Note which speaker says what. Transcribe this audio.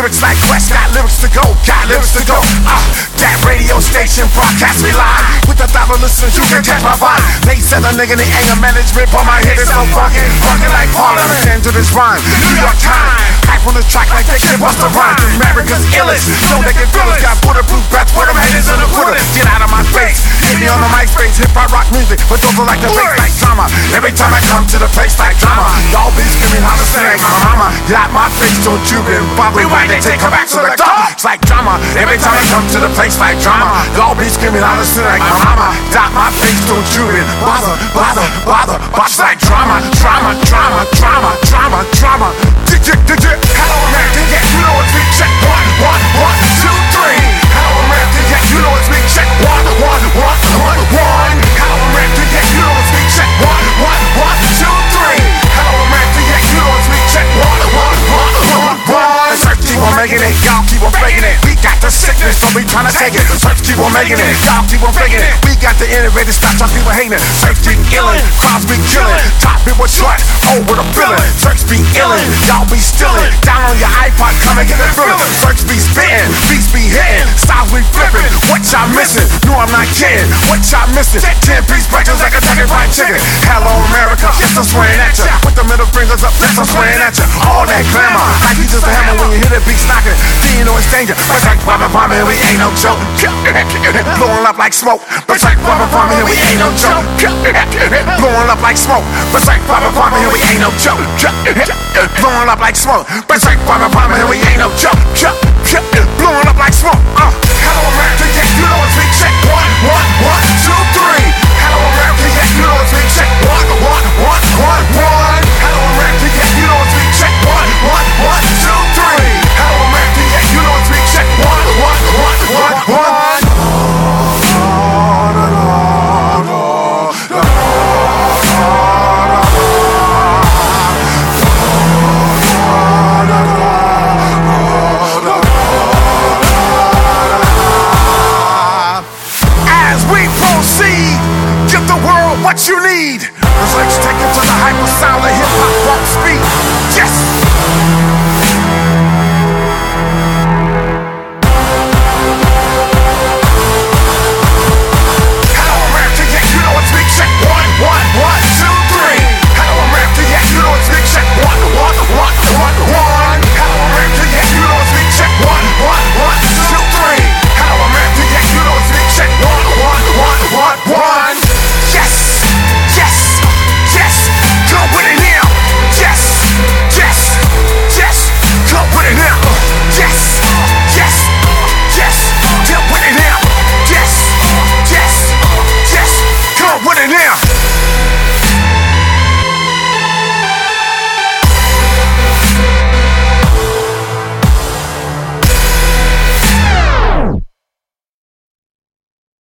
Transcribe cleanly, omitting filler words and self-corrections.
Speaker 1: lyrics like Quest, got lyrics to go, got lyrics to go. That radio station broadcast me live. With 1,000 listeners, you can catch my vibe. They said a nigga in anger management, but my hit is so funky like Parliament. To this rhyme, New York Times. Hype on the track like they can bust a rhyme. America's illest, so they can feel it. Got bulletproof breath for them haters in the quarter. Get out of my face, hit me on the mic space. Hip hop rock music, but those are like the bass like drama. Every time I come to the place like drama, y'all be screaming how to sing like my mama. Get out my face, don't you been bothered. Why they take her back to the top? It's like drama. Every time I come to the place like drama, y'all be screaming how to sing like my mama. Get out my face, don't you been bother. It's like drama. Hello America, yeah, you know it's me. Check 1, 2, 3. Hello America, yeah, you know it's me. Check 1. Hello America, yeah, you know it's me. Check 1, 2, 3. Hello America, yeah, you know it's me. Check 1. Search keep on making it, y'all keep on faking it. We got the sickness, so we tryna take it. Search keep on making it, y'all keep on faking it. We got the innovative, stop y'all people hating it. Search keep illin', crowds be killin'. Top people short, over the feeling. Search be illin', y'all be stillin'. Down on your iPod, come and get the feeling. Search be spittin', beats be hittin', styles be flippin'. What y'all missin'? No, I'm not kidding. What y'all missin'? 10-piece breakfast like a Kentucky Fried Chicken. Hello America, yes I'm swearing at ya. Put the middle fingers up, yes I'm swearing at ya. All that glamour, like you just a hammer when you hit the beats knockin'. Then you know it's danger. But like bombin', we ain't no joke. Blowing up like smoke. But like bombin', we ain't no joke. Blowing up like smoke. But like bombin', we ain't no joke. Blowing up like smoke. But like bombin', we ain't no